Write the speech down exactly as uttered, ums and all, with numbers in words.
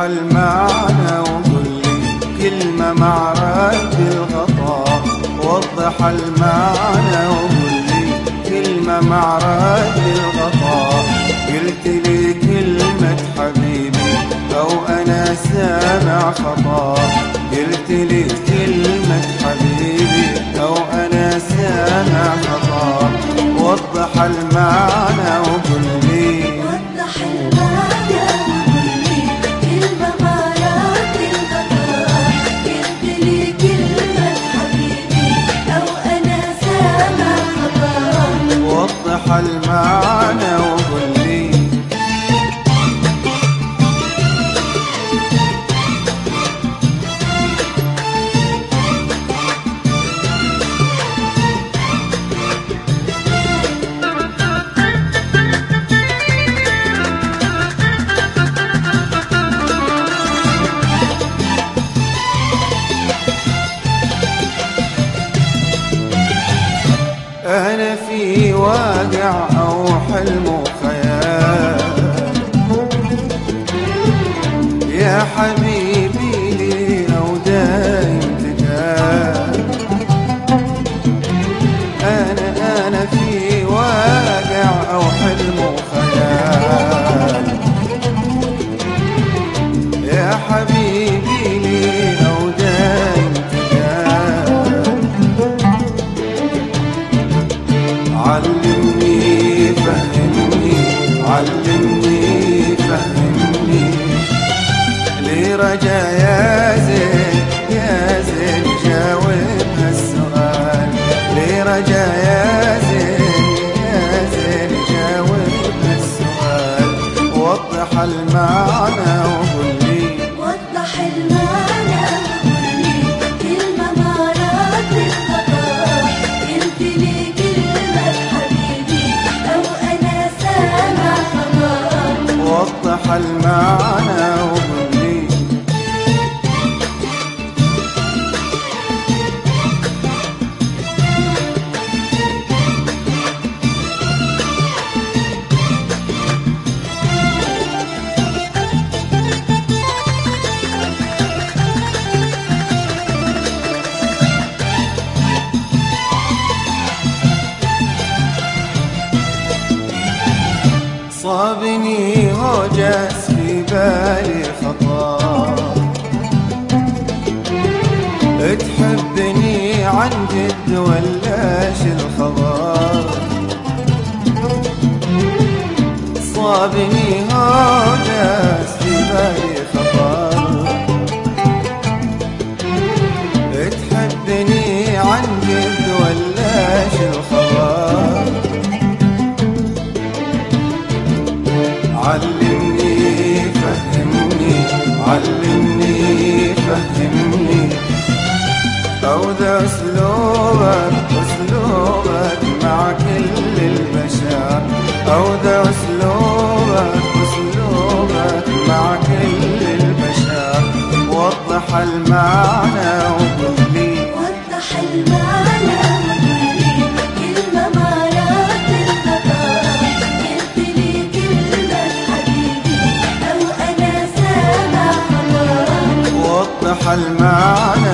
المعنى وقل لي كلمة مع رد الغطاء. وضح المعنى وقل لي كلمة مع رد الغطاء. قلت لي كلمة حبيبي أو أنا سامع خطأ. قلت لي كلمة حبيبي أو أنا سامع خطأ. وضح المعنى وقل لي وضح المعنى وقل لي كلمة مع رد الغطاء. قلت لي كلمة حبيبي أو أنا سامع خطأ. وضح المعنى وقل لي أنا في واقع أو حلم وخيال يا حبيبي لي أو دايم تقال. أنا أنا في واقع أو حلم وخيال يا حبيبي لي أو دايم تقال. علمني فهمني علمني فهمني لي رجا يا زين يا زين جاوب هالسؤال. لي رجا يا زين يا زين جاوب هالسؤال. وضح المعنى وقل لي وضح المعنى وقل لي كلمة مع رد الغطاء. قلت لي كلمة حبيبي أو أنا سامع خطأ. وضح المعنى وقل لي صابني هوجس في بالي خطا. تحبني عن جد ولاش الخبر. صابني هوجس في بالي خطر. تحبني عن جد ولاش الخبر. علمني فهمني علمني فهمني أو ذا أسلوبك أسلوبك مع كل البشر. أو ذا أسلوبك أسلوبك مع كل البشر. وضح المعنى وقل لي وضح المعنى وقل لي كلمة مع رد الغطاء. قلت لي كلمة حبيبي أو أنا سامع خطأ. وضح المعنى